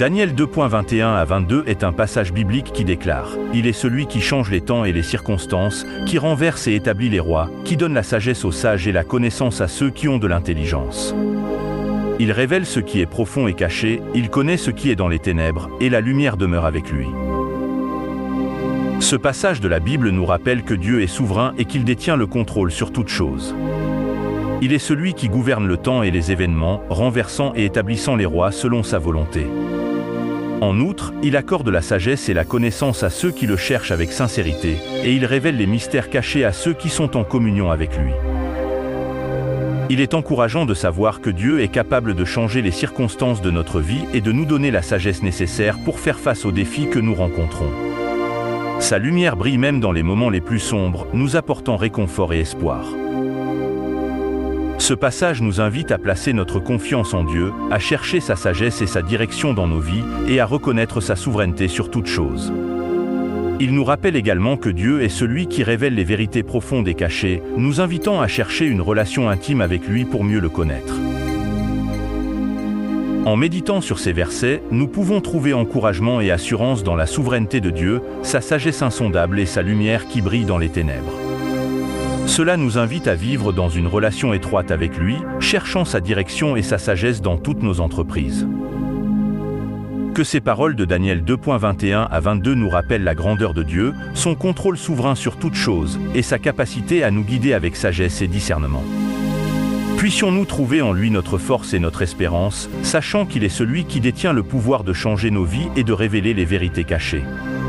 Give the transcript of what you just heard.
Daniel 2.21 à 22 est un passage biblique qui déclare « Il est celui qui change les temps et les circonstances, qui renverse et établit les rois, qui donne la sagesse aux sages et la connaissance à ceux qui ont de l'intelligence. Il révèle ce qui est profond et caché, il connaît ce qui est dans les ténèbres, et la lumière demeure avec lui. » Ce passage de la Bible nous rappelle que Dieu est souverain et qu'il détient le contrôle sur toute chose. Il est celui qui gouverne le temps et les événements, renversant et établissant les rois selon sa volonté. En outre, il accorde la sagesse et la connaissance à ceux qui le cherchent avec sincérité, et il révèle les mystères cachés à ceux qui sont en communion avec lui. Il est encourageant de savoir que Dieu est capable de changer les circonstances de notre vie et de nous donner la sagesse nécessaire pour faire face aux défis que nous rencontrons. Sa lumière brille même dans les moments les plus sombres, nous apportant réconfort et espoir. Ce passage nous invite à placer notre confiance en Dieu, à chercher sa sagesse et sa direction dans nos vies, et à reconnaître sa souveraineté sur toute chose. Il nous rappelle également que Dieu est celui qui révèle les vérités profondes et cachées, nous invitant à chercher une relation intime avec lui pour mieux le connaître. En méditant sur ces versets, nous pouvons trouver encouragement et assurance dans la souveraineté de Dieu, sa sagesse insondable et sa lumière qui brille dans les ténèbres. Cela nous invite à vivre dans une relation étroite avec lui, cherchant sa direction et sa sagesse dans toutes nos entreprises. Que ces paroles de Daniel 2.21 à 22 nous rappellent la grandeur de Dieu, son contrôle souverain sur toute chose, et sa capacité à nous guider avec sagesse et discernement. Puissions-nous trouver en lui notre force et notre espérance, sachant qu'il est celui qui détient le pouvoir de changer nos vies et de révéler les vérités cachées.